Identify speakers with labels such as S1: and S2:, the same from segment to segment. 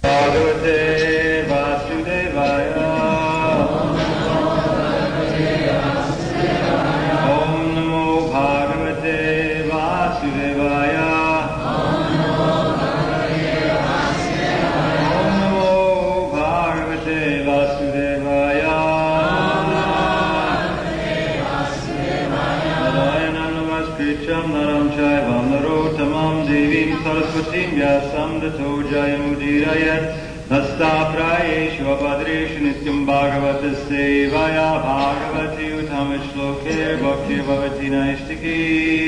S1: Bhagavate Vasudevaya. Om Namo Bhagavate Vasudevaya. Om Namo Bhagavate Vasudevaya. Narayanam Namaskrityam Naram Chaivam Narottamam Devim Saraswatim Vyasam Tato Jayamudirayat Nastaprayeshu Abhadreshu Nityam Bhagavata Sevaya Bhagavati Uttamashloke Bhakti Bhavati Naistiki.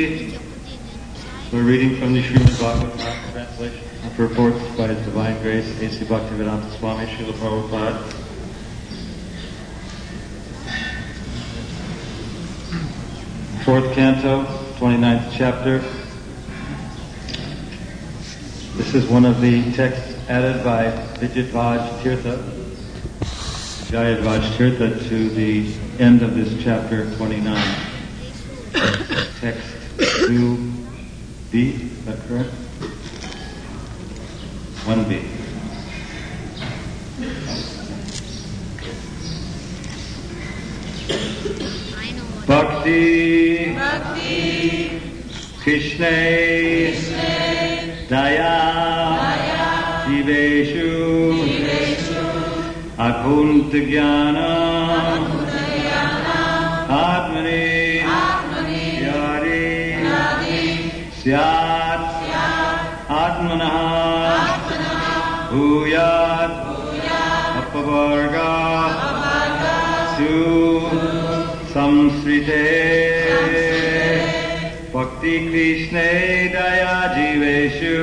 S1: We're reading from the Srimad Bhagavatam translation of purports by His Divine Grace A.C. Bhaktivedanta Swami Srila Prabhupada. Fourth canto, 29th chapter. This is one of the texts added by Vijayadvaj Tirtha, Jayadvaj Tirtha, to the end of this chapter 29. Text 2b, is that correct? 1b. Bhakti, Krishna, Daya, Jiveshu, Akunta Jnana, Atmani, Yadi, Syat, Atmanaha, Bhuyat, Apavarga, Su, Samsrite, Bhakti Krishna Daya Jiveshu,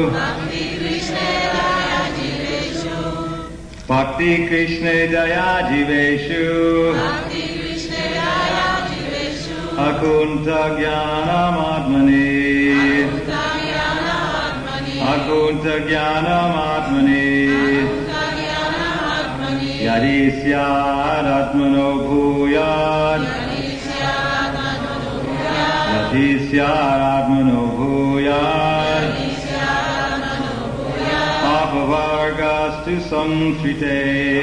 S1: Bhakti Krishna Daya Jiveshu, Akunta Jnanam Atmani, Akunta Jnanam Atmani, Yadi Syad Atmano Bhuyad, Yadi Syad Atmano Bhuyad, Apavargastu Samsrite,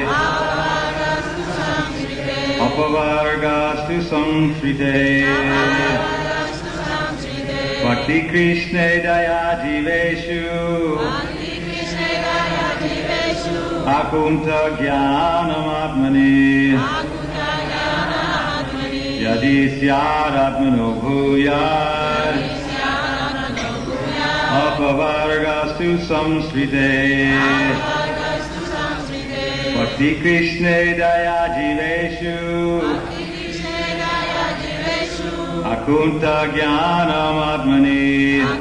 S1: Apavargastu Samsrite, Bhakti Krishna Daya Jiveshu, Akunta Jnanam Atmani, Yadi Syad Atmano Bhuyad, Apavargastu Samsrite, Bhakti Krishna Daya Jiveshu, Akunta Jnanam Atmani,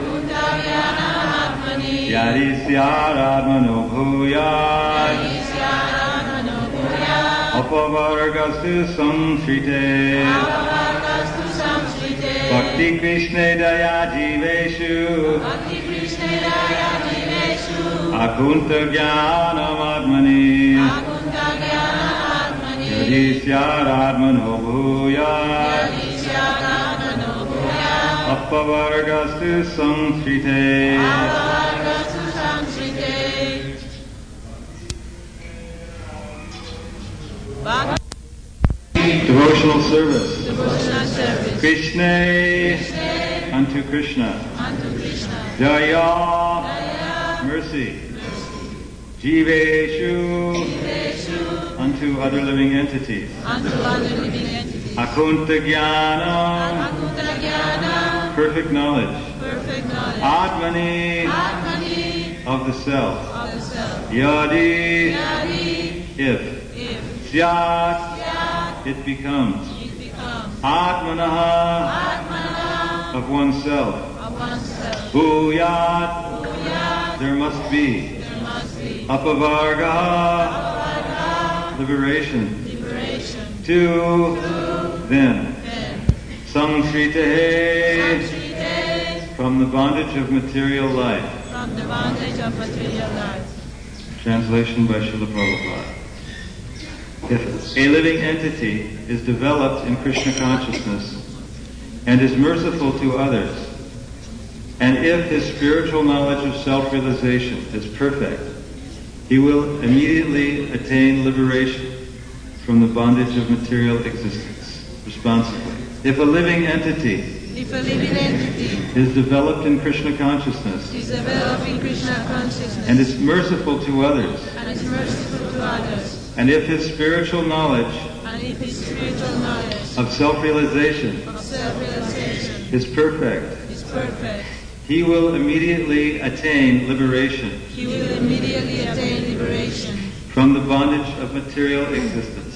S1: Yadi Syad Atmano Bhuyad, Apavargastu Samsrite, Bhakti Krishna Daya Jiveshu, Akunta Jnanam Atmani, Yadi Syad Atmano Bhuyad, Apavargastu Samsrite. Devotional service. Krishna, unto Krishna. Jaya, mercy. Jiveshu, unto other living entities. Akunta Jnana, perfect knowledge. Atmani, of the self. Yadi, if. Syat, it becomes. Atmanaha, of oneself. Bhuyat, there must be. Apavarga, liberation. To, then. Samsrite, from the bondage of material life. Translation by Srila Prabhupada. If a living entity is developed in Krishna consciousness and is merciful to others, and if his spiritual knowledge of self-realization is perfect, he will immediately attain liberation from the bondage of material existence. Responsibly. If a living entity is developed in Krishna consciousness and is merciful to others, and if his spiritual knowledge of self-realization is perfect, he will immediately attain liberation from the bondage of material existence.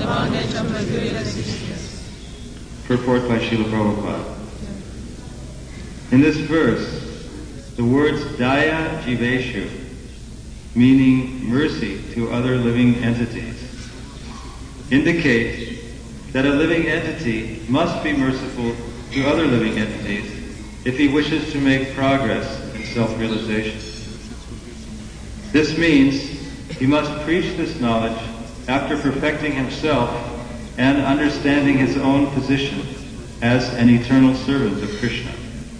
S1: Purport by Srila Prabhupada. In this verse, the words Daya Jiveshu, meaning mercy to other living entities, indicate that a living entity must be merciful to other living entities if he wishes to make progress in self-realization. This means he must preach this knowledge after perfecting himself and understanding his own position as an eternal servant of Krishna.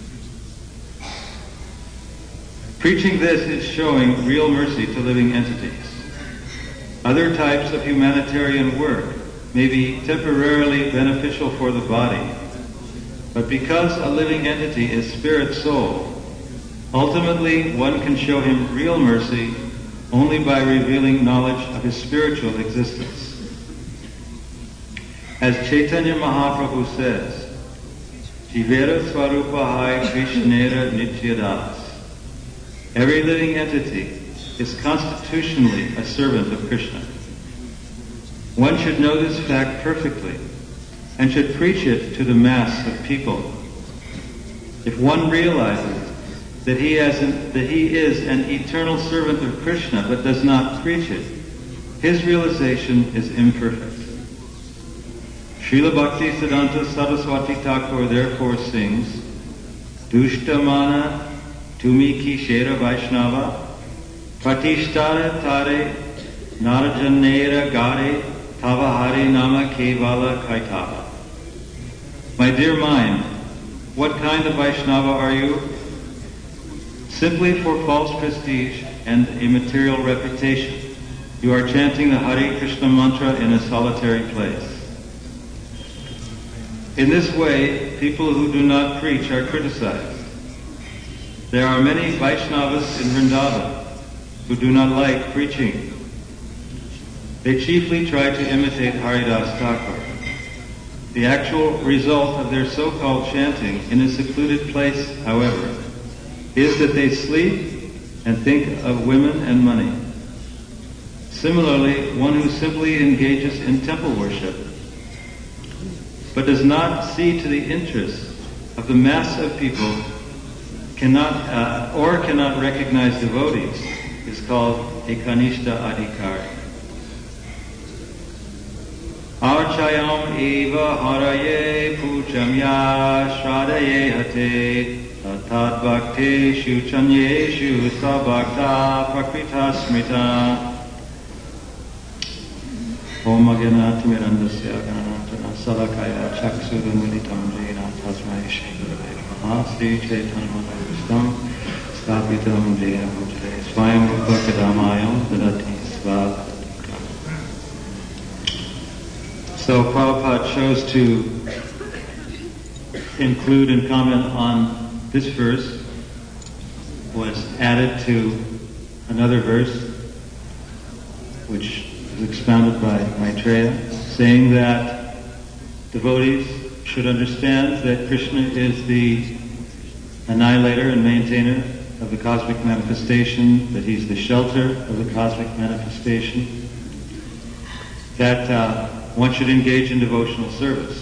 S1: Preaching this is showing real mercy to living entities. Other types of humanitarian work may be temporarily beneficial for the body, but because a living entity is spirit soul, ultimately one can show him real mercy only by revealing knowledge of his spiritual existence. As Chaitanya Mahaprabhu says, Jivera Swarupahai Krishnera Nityadas. Every living entity is constitutionally a servant of Krishna. One should know this fact perfectly and should preach it to the mass of people. If one realizes that he is an eternal servant of Krishna but does not preach it, his realization is imperfect. Srila Bhaktisiddhanta Saraswati Thakur therefore sings, Dushtamana Tumi ki Shera Vaishnava Pratishtara Tare Narajanera Gare Tavahari Nama Kevala Kaitava. My dear mind, what kind of Vaishnava are you? Simply for false prestige and a material reputation, you are chanting the Hare Krishna mantra in a solitary place. In this way, people who do not preach are criticized. There are many Vaishnavas in Vrindavan who do not like preaching. They chiefly try to imitate Haridas Thakur. The actual result of their so-called chanting in a secluded place, however, is that they sleep and think of women and money. Similarly, one who simply engages in temple worship but does not see to the interests of the mass of people cannot recognize devotees is called a Kanishta Adhikari. Archayam eva haraye puchamya shradaye hate tatat bhakteshu chanyeshu sabhakta prakrita smrita. Om Agyanatimirandasya Gananatana Salakaya Chaksurunmilitam Jena Tasmai Shri Gurave Namaha Sri Chaitanya Manavishtam Sthapitam Jena Bhujale Swayam Upakadamayam Dadati Svadhatikam. So Prabhupada chose to include and comment on this verse, was added to another verse which expounded by Maitreya, saying that devotees should understand that Krishna is the annihilator and maintainer of the cosmic manifestation, that he's the shelter of the cosmic manifestation, that one should engage in devotional service.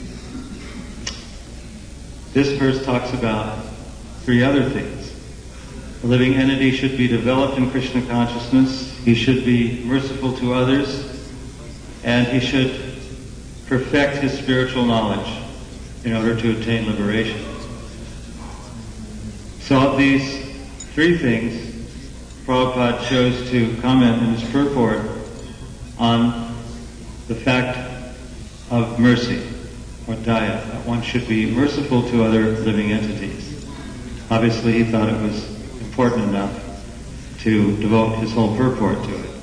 S1: This verse talks about three other things. A living entity should be developed in Krishna consciousness, he should be merciful to others, and he should perfect his spiritual knowledge in order to obtain liberation. So of these three things, Prabhupada chose to comment in his purport on the fact of mercy, or daya, that one should be merciful to other living entities. Obviously he thought it was important enough to devote his whole purport to it.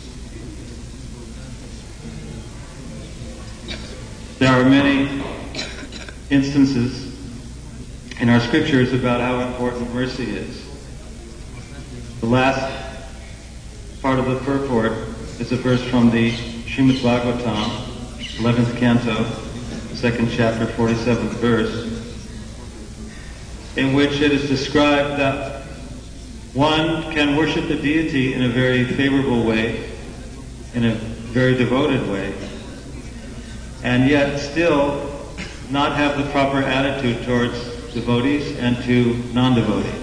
S1: There are many instances in our scriptures about how important mercy is. The last part of the purport is a verse from the Srimad Bhagavatam, 11th canto, 2nd chapter, 47th verse, in which it is described that one can worship the deity in a very favorable way, in a very devoted way, and yet still not have the proper attitude towards devotees and to non-devotees.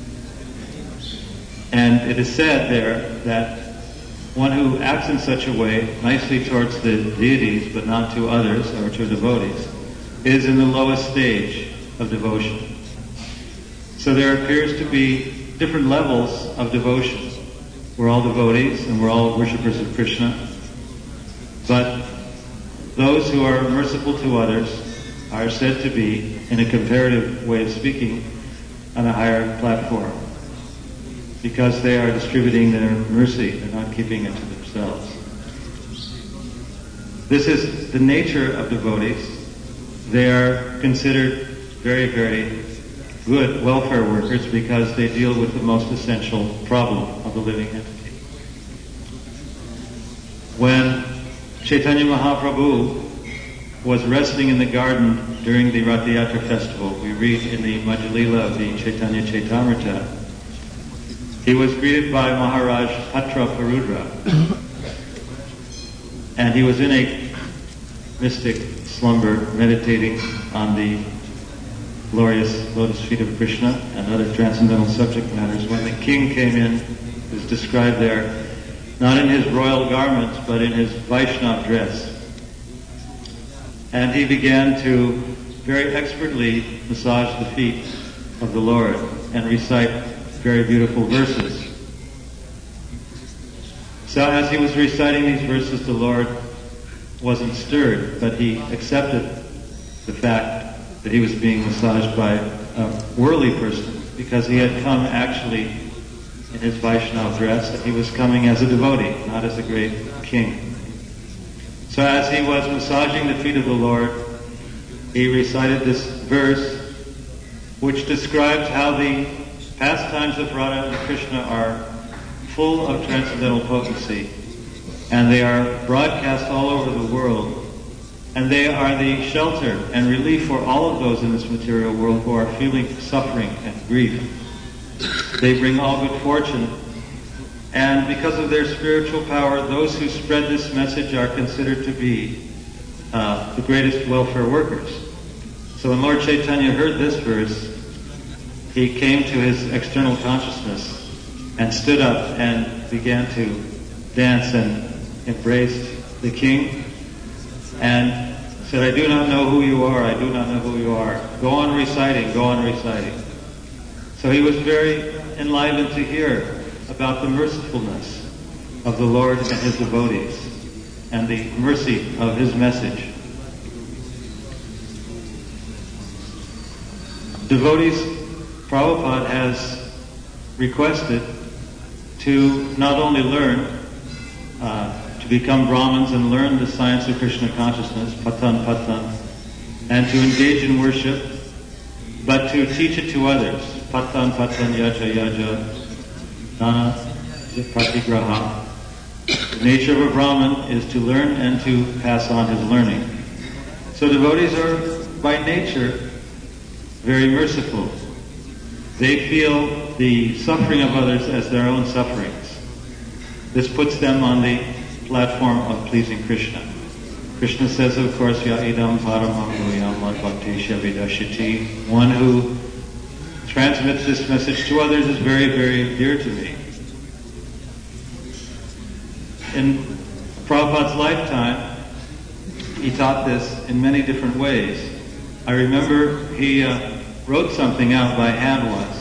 S1: And it is said there that one who acts in such a way, nicely towards the deities but not to others or to devotees, is in the lowest stage of devotion. So there appears to be different levels of devotion. We're all devotees and we're all worshippers of Krishna, but those who are merciful to others are said to be, in a comparative way of speaking, on a higher platform, because they are distributing their mercy, they're not keeping it to themselves. This is the nature of devotees. They are considered very, very good welfare workers because they deal with the most essential problem of the living entity. When Chaitanya Mahaprabhu was resting in the garden during the Rath Yatra festival, we read in the Madhya Lila of the Chaitanya Chaitamrita, he was greeted by Maharaj Patra Parudra, and he was in a mystic slumber, meditating on the glorious lotus feet of Krishna and other transcendental subject matters, when the king came in, who's described there, not in his royal garments, but in his Vaishnava dress. And he began to very expertly massage the feet of the Lord and recite very beautiful verses. So as he was reciting these verses, the Lord wasn't stirred, but he accepted the fact that he was being massaged by a worldly person, because he had come actually in his Vaishnava dress, and he was coming as a devotee, not as a great king. So as he was massaging the feet of the Lord, he recited this verse, which describes how the pastimes of Radha and Krishna are full of transcendental potency, and they are broadcast all over the world, and they are the shelter and relief for all of those in this material world who are feeling suffering and grief. They bring all good fortune, and because of their spiritual power, those who spread this message are considered to be the greatest welfare workers. So when Lord Chaitanya heard this verse, he came to his external consciousness and stood up and began to dance and embraced the king and said, "I do not know who you are, I do not know who you are. Go on reciting, go on reciting." So he was very enlivened to hear about the mercifulness of the Lord and his devotees and the mercy of his message. Devotees, Prabhupada has requested to not only learn, to become Brahmins and learn the science of Krishna consciousness, patan patan, and to engage in worship, but to teach it to others. Patan patan yaja yaja dana pratigraha. The nature of a Brahmin is to learn and to pass on his learning. So devotees are by nature very merciful. They feel the suffering of others as their own sufferings. This puts them on the platform of pleasing Krishna. Krishna says, of course, Ya idam paramam guhyam madbhaktesha vidashiti. One who transmits this message to others is very, very dear to me. In Prabhupada's lifetime, he taught this in many different ways. I remember he wrote something out by hand once.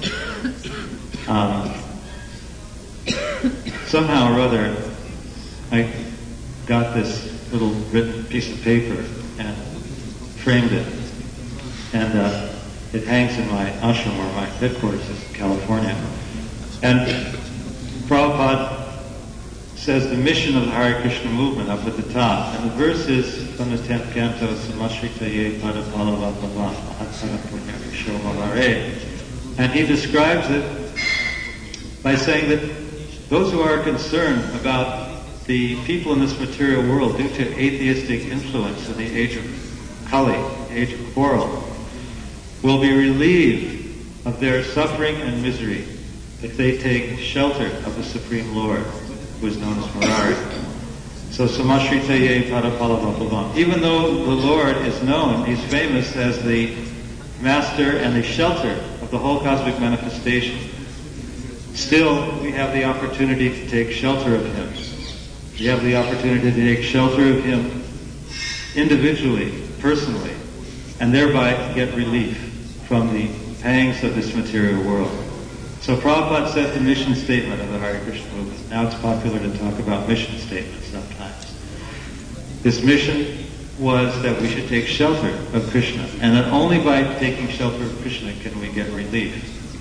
S1: Somehow or other, I got this little written piece of paper and framed it. And it hangs in my ashram, where my headquarters is in California. And Prabhupada says the mission of the Hare Krishna movement up at the top. And the verse is from the 10th canto, Samashrita ye padapalavapavam ahatsara punya vishomavare. And he describes it by saying that those who are concerned about the people in this material world due to atheistic influence in the age of Kali, the age of quarrel, will be relieved of their suffering and misery if they take shelter of the Supreme Lord, who is known as Murari. So Samashrita ye padapalavapavam. Even though the Lord is known, he's famous as the master and the shelter of the whole cosmic manifestation, still we have the opportunity to take shelter of him. We have the opportunity to take shelter of him individually, personally, and thereby get relief from the pangs of this material world. So Prabhupada set the mission statement of the Hare Krishna movement. Now it's popular to talk about mission statements sometimes. This mission was that we should take shelter of Krishna, and that only by taking shelter of Krishna can we get relief.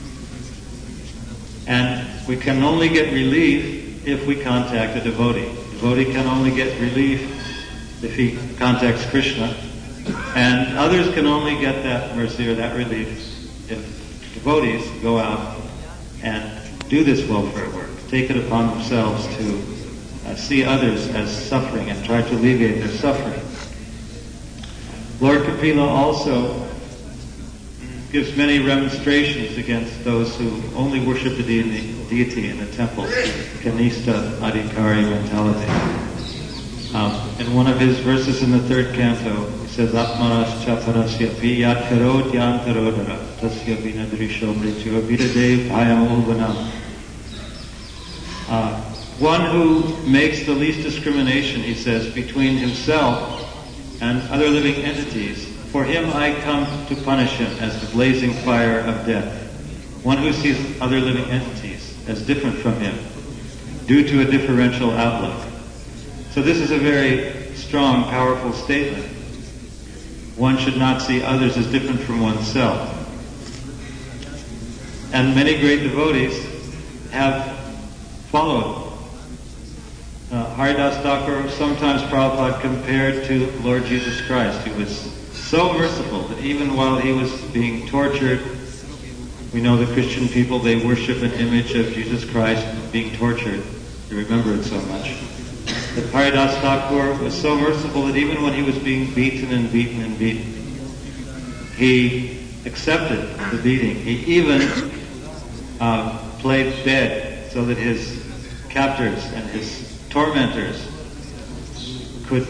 S1: And we can only get relief if we contact a devotee. A devotee can only get relief if he contacts Krishna, and others can only get that mercy or that relief if devotees go out and do this welfare work, take it upon themselves to see others as suffering and try to alleviate their suffering. Lord Kapila also gives many remonstrations against those who only worship the deity in the temple, Kanista Adhikari mentality. In one of his verses in the 3rd canto, he says, Atmaras chaparasya pi yat karod yantarodara tasya vinadrisho mrityo vidadev ayam ulvanam. One who makes the least discrimination, he says, between himself and other living entities, for him I come to punish him as the blazing fire of death. One who sees other living entities as different from him due to a differential outlook. So this is a very strong, powerful statement. One should not see others as different from oneself. And many great devotees have followed. Haridas Thakur, sometimes Prabhupada compared to Lord Jesus Christ, who was so merciful that even while he was being tortured, we know the Christian people, they worship an image of Jesus Christ being tortured. They remember it so much. But Haridas Thakur was so merciful that even when he was being beaten and beaten and beaten, he accepted the beating. He even played dead so that his captors and his tormentors could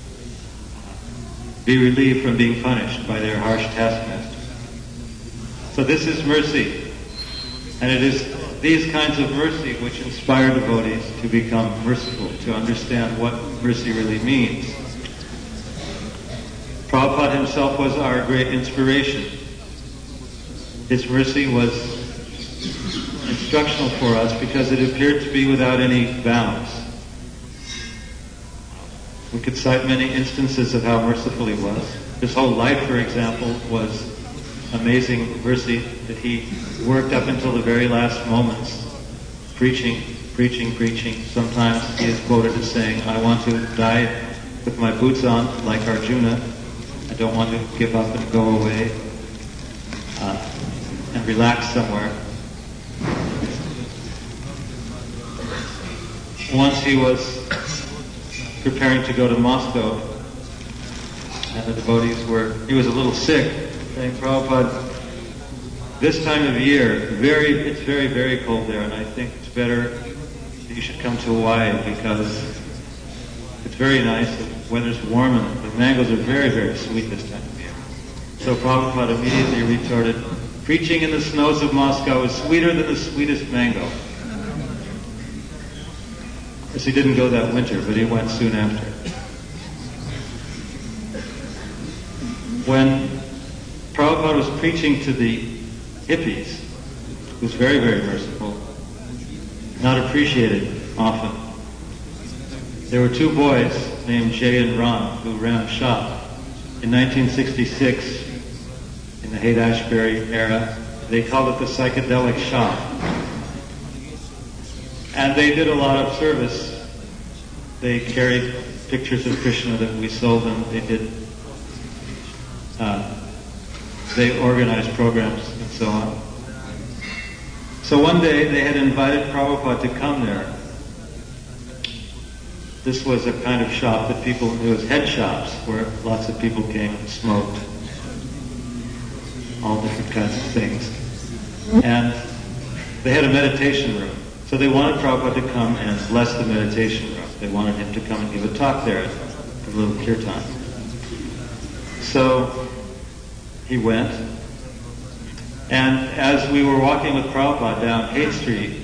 S1: be relieved from being punished by their harsh taskmaster. So this is mercy. And it is these kinds of mercy which inspire devotees to become merciful, to understand what mercy really means. Prabhupada himself was our great inspiration. His mercy was instructional for us because it appeared to be without any bounds. We could cite many instances of how merciful he was. His whole life, for example, was amazing mercy that he worked up until the very last moments, preaching. Sometimes he is quoted as saying, I want to die with my boots on, like Arjuna. I don't want to give up and go away and relax somewhere. Once he was preparing to go to Moscow, and the devotees he was a little sick, saying, Prabhupada, this time of year, it's very, very cold there, and I think it's better that you should come to Hawaii because it's very nice, the weather's warm, and the mangoes are very, very sweet this time of year. So Prabhupada immediately retorted, preaching in the snows of Moscow is sweeter than the sweetest mango. Of course, he didn't go that winter, but he went soon after. When Prabhupada was preaching to the hippies, he was very, very merciful, not appreciated often. There were two boys named Jay and Ron who ran a shop. In 1966, in the Haight-Ashbury era, they called it the Psychedelic Shop. And they did a lot of service. They carried pictures of Krishna that we sold them. They organized programs and so on. So one day they had invited Prabhupada to come there. This was a kind of shop that it was head shops where lots of people came and smoked. All different kinds of things. And they had a meditation room. So they wanted Prabhupada to come and bless the meditation room. They wanted him to come and give a talk there, a little kirtan. So he went, and as we were walking with Prabhupada down Haight Street,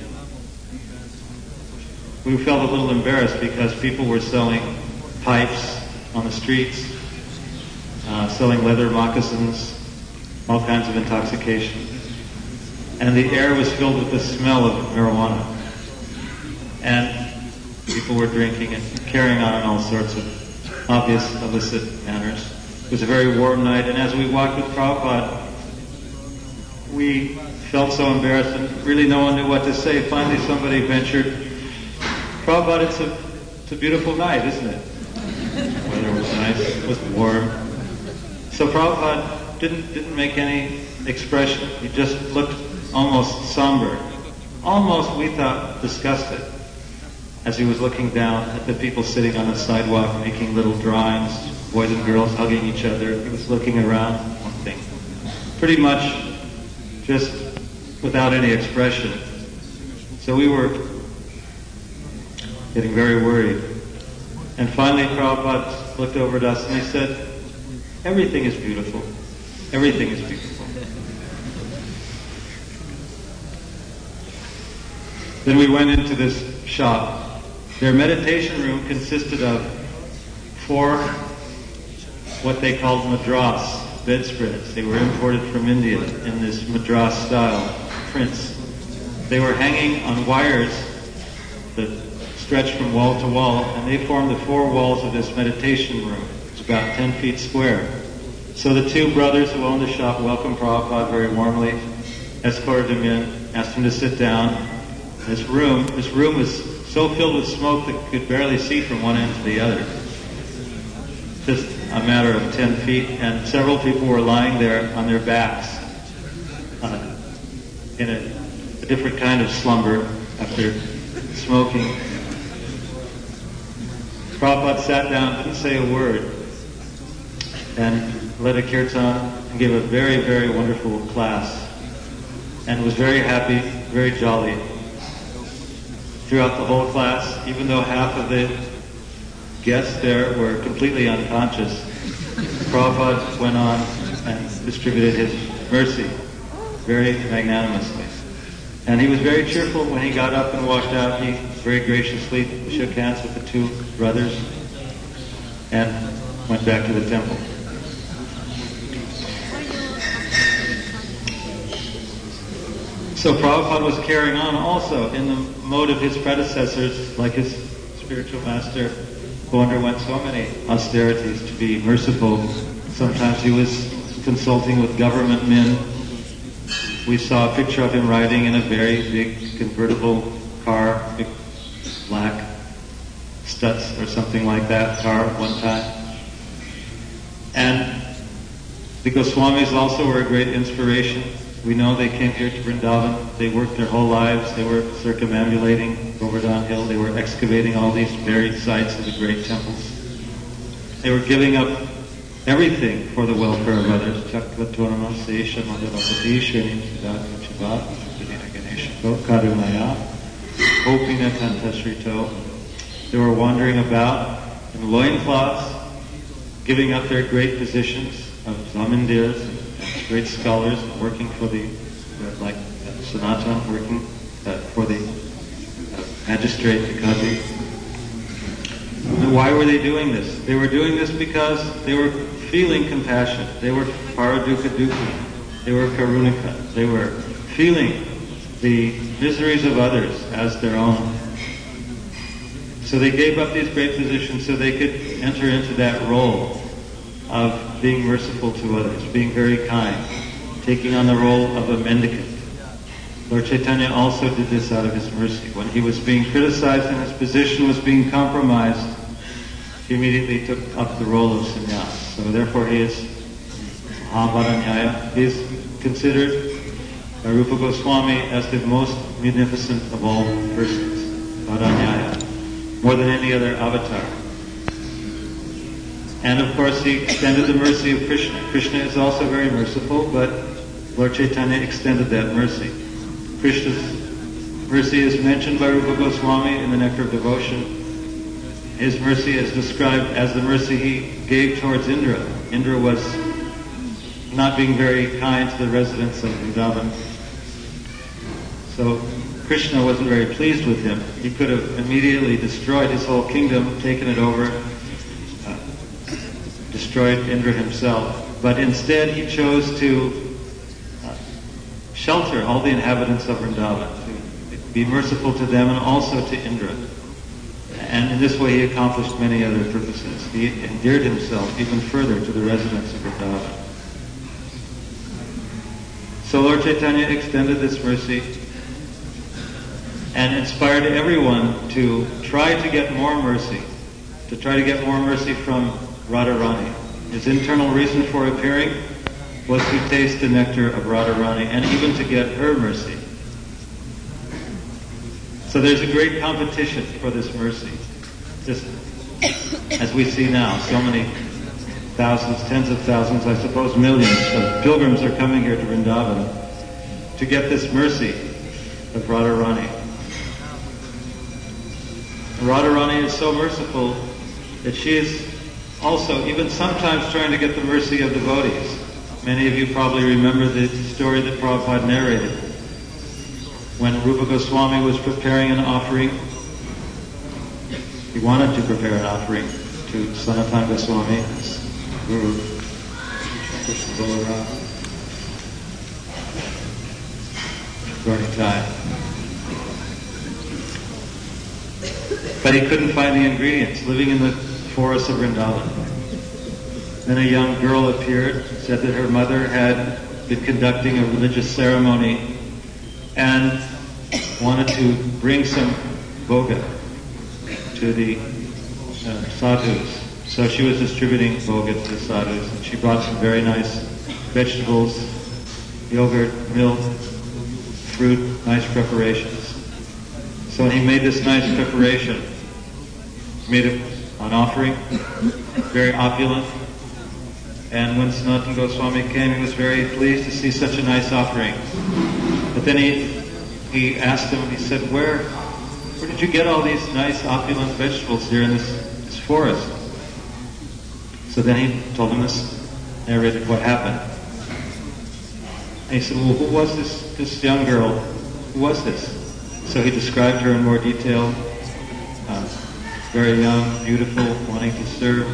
S1: we felt a little embarrassed because people were selling pipes on the streets, selling leather moccasins, all kinds of intoxication. And the air was filled with the smell of marijuana. And people were drinking and carrying on in all sorts of obvious illicit manners. It was a very warm night, and as we walked with Prabhupada, we felt so embarrassed and really no one knew what to say. Finally somebody ventured, Prabhupada, it's a beautiful night, isn't it? The weather was nice, it was warm. So Prabhupada didn't make any expression. He just looked almost somber, almost, we thought, disgusted, as he was looking down at the people sitting on the sidewalk making little drawings, boys and girls hugging each other. He was looking around, one thing, pretty much just without any expression. So we were getting very worried. And finally Prabhupada looked over at us and he said, everything is beautiful. Everything is beautiful. Then we went into this shop. Their meditation room consisted of 4 what they called madras bedspreads. They were imported from India in this madras style prints. They were hanging on wires that stretched from wall to wall, and they formed the 4 walls of this meditation room. It's about 10 feet square. So the 2 brothers who owned the shop welcomed Prabhupada very warmly, escorted him in, asked him to sit down. This room was so filled with smoke that you could barely see from one end to the other. Just a matter of 10 feet, and several people were lying there on their backs in a different kind of slumber after smoking. Prabhupada sat down, didn't say a word, and led a kirtan and gave a very, very wonderful class, and was very happy, very jolly. Throughout the whole class, even though half of the guests there were completely unconscious, Prabhupada went on and distributed his mercy very magnanimously. And he was very cheerful when he got up and walked out. He very graciously shook hands with the 2 brothers and went back to the temple. So Prabhupada was carrying on also in the mode of his predecessors, like his spiritual master, who underwent so many austerities to be merciful. Sometimes he was consulting with government men. We saw a picture of him riding in a very big convertible car, big black Stutz or something like that car at one time. And the Goswamis also were a great inspiration. We know they came here to Vrindavan. They worked their whole lives. They were circumambulating Govardhan Hill. They were excavating all these buried sites of the great temples. They were giving up everything for the welfare of others. They were wandering about in loincloths, giving up their great positions of zamindirs and great scholars, working for like Sanatan, working for the magistrate, the Kazi. Why were they doing this? They were doing this because they were feeling compassion. They were paradukha dukhi. They were karunika. They were feeling the miseries of others as their own. So they gave up these great positions so they could enter into that role of being merciful to others, being very kind, taking on the role of a mendicant. Lord Chaitanya also did this out of his mercy. When he was being criticized and his position was being compromised, he immediately took up the role of sannyas. So therefore he is Mahabharanyaya. He is considered by Rupa Goswami as the most munificent of all persons, Bharanyaya, more than any other avatar. And of course he extended the mercy of Krishna. Krishna is also very merciful, but Lord Chaitanya extended that mercy. Krishna's mercy is mentioned by Rupa Goswami in the Nectar of Devotion. His mercy is described as the mercy he gave towards Indra. Indra was not being very kind to the residents of Vrindavan. So Krishna wasn't very pleased with him. He could have immediately destroyed his whole kingdom, taken it over, destroyed Indra himself. But instead he chose to shelter all the inhabitants of Vrindavan, to be merciful to them and also to Indra. And in this way he accomplished many other purposes. He endeared himself even further to the residents of Vrindavan. So Lord Chaitanya extended this mercy and inspired everyone to try to get more mercy, from Radharani. His internal reason for appearing was to taste the nectar of Radharani and even to get her mercy. So there's a great competition for this mercy. Just as we see now, so many thousands, tens of thousands, I suppose millions of pilgrims are coming here to Vrindavan to get this mercy of Radharani. Radharani is so merciful that she is also even sometimes trying to get the mercy of devotees. Many of you probably remember the story that Prabhupada narrated. When Rupa Goswami was preparing an offering, he wanted to prepare an offering to Sanatana Goswami, his guru, Krishna Balaram, but he couldn't find the ingredients, living in the forest of Vrindavan. Then a young girl appeared, said that her mother had been conducting a religious ceremony and wanted to bring some bhoga to the sadhus. So she was distributing bhoga to the sadhus, and she brought some very nice vegetables, yogurt, milk, fruit, nice preparations. So when he made this nice preparation, he made an offering, very opulent. And when Sanatana Goswami came, he was very pleased to see such a nice offering. But then he asked him, he said, where did you get all these nice opulent vegetables here in this forest? So then he told him this, narrated what happened. And he said, well, who was this young girl? Who was this? So he described her in more detail. Very young, beautiful, wanting to serve.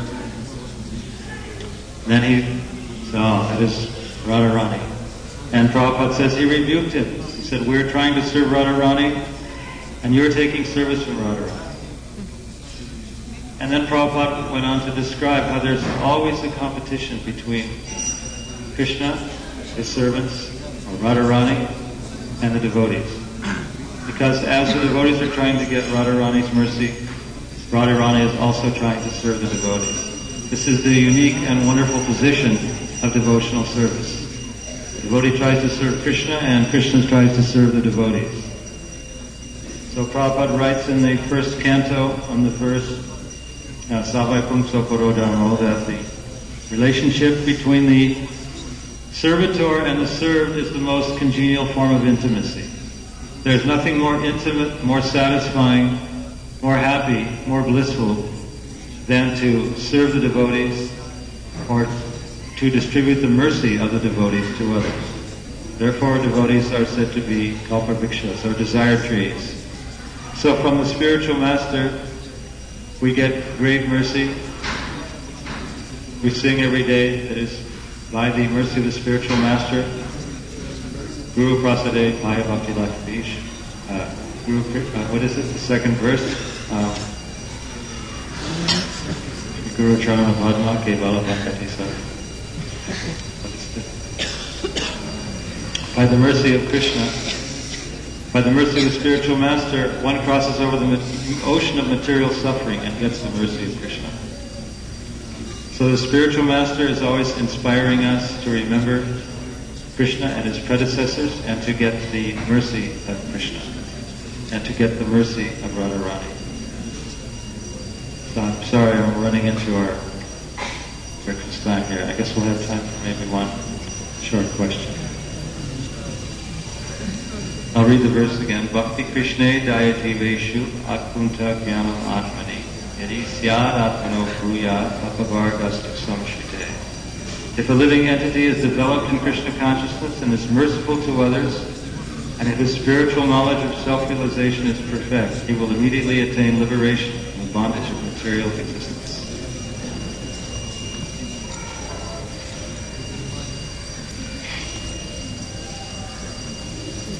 S1: Then he said, that is Radharani. And Prabhupada says he rebuked him. He said, we're trying to serve Radharani, and you're taking service from Radharani. And then Prabhupada went on to describe how there's always a competition between Krishna, his servants, or Radharani, and the devotees. Because as the devotees are trying to get Radharani's mercy, Radharani is also trying to serve the devotees. This is the unique and wonderful position of devotional service. The devotee tries to serve Krishna, and Krishna tries to serve the devotees. So Prabhupada writes in the first canto, on the verse, Savai Pungso Parodamo, that the relationship between the servitor and the served is the most congenial form of intimacy. There's nothing more intimate, more satisfying, more happy, more blissful than to serve the devotees or to distribute the mercy of the devotees to others. Therefore, devotees are said to be kalpavriksha, or desire trees. So from the spiritual master, we get great mercy. We sing every day that is by the mercy of the spiritual master. Guru Prasade Maya Bhakti Lakvish. What is it? The second verse. Guru Charana Padma Kevala Bhakti Sa. By the mercy of Krishna, By the mercy of the spiritual master, one crosses over the ocean of material suffering and gets the mercy of Krishna. So the spiritual master is always inspiring us to remember Krishna and his predecessors and to get the mercy of Krishna and to get the mercy of Radharani. So I'm sorry I'm running into our breakfast time here. I guess we'll have time for maybe one short question. I'll read the verse again. Bhakti Krishne Dayajiveshu Atkunta Jnanam Atmani Yadi Syad Atmano Bhuyat Apavargastu Samshite. If a living entity is developed in Krishna consciousness and is merciful to others, and if his spiritual knowledge of self-realization is perfect, he will immediately attain liberation from the bondage of material existence.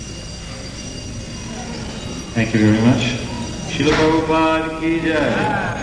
S1: Thank you very much. Srila Prabhupada ki jai.